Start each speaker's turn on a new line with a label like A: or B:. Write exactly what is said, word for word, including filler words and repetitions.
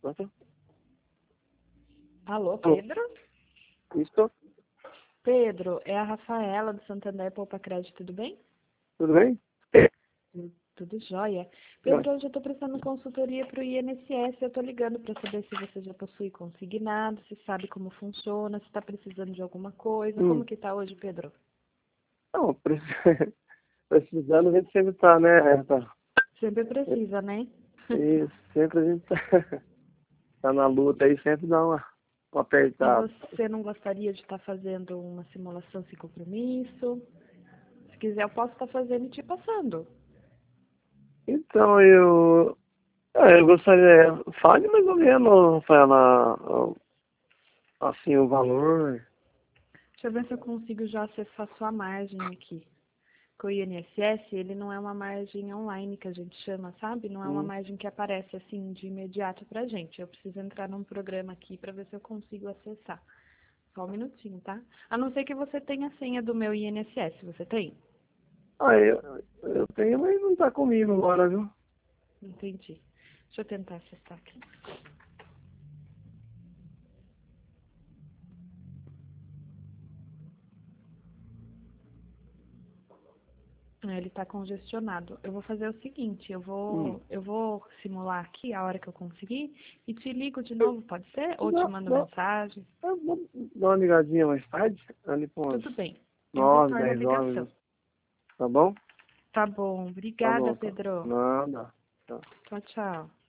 A: Nossa.
B: Alô, Pedro?
A: Isso?
B: Pedro, é a Rafaela do Santander Poupa Crédito, tudo bem?
A: Tudo bem?
B: Tudo, tudo jóia. Pedro, hoje eu estou prestando consultoria para o I N S S. Eu estou ligando para saber se você já possui consignado, se sabe como funciona, se está precisando de alguma coisa.
A: Hum.
B: Como que está hoje, Pedro?
A: Não, preci- precisando a gente sempre tá, né? Tá.
B: Sempre precisa, né?
A: E sempre a gente tá, tá na luta aí, sempre dá uma, uma
B: E
A: apertada.
B: você não gostaria de estar fazendo uma simulação sem compromisso? Se quiser, eu posso estar fazendo e te passando.
A: Então, eu, é, eu gostaria, fale mais ou menos, Rafaela, assim, o valor.
B: Deixa eu ver se eu consigo já acessar sua margem aqui. Com o I N S S, ele não é uma margem online que a gente chama, sabe? Não é uma
A: Hum.
B: margem que aparece assim de imediato pra gente. Eu preciso entrar num programa aqui para ver se eu consigo acessar. Só um minutinho, tá? A não ser que você tenha a senha do meu I N S S. Você tem?
A: Ah, eu, eu tenho, mas não tá comigo agora, viu?
B: Entendi. Deixa eu tentar acessar aqui. É, ele está congestionado. Eu vou fazer o seguinte, eu
A: Hum.
B: vou, eu vou simular aqui a hora que eu conseguir e te ligo de novo, pode ser? Ou te
A: Não,
B: mando
A: não,
B: mensagem?
A: eu vou dar uma ligadinha mais tarde, ali por umas
B: Tudo bem. Eu
A: nove,
B: retorno a
A: dez horas,
B: ligação.
A: tá bom?
B: Tá bom.
A: Tá
B: Obrigada,
A: bom, tá.
B: Pedro.
A: Nada. Tá.
B: Tchau, tchau.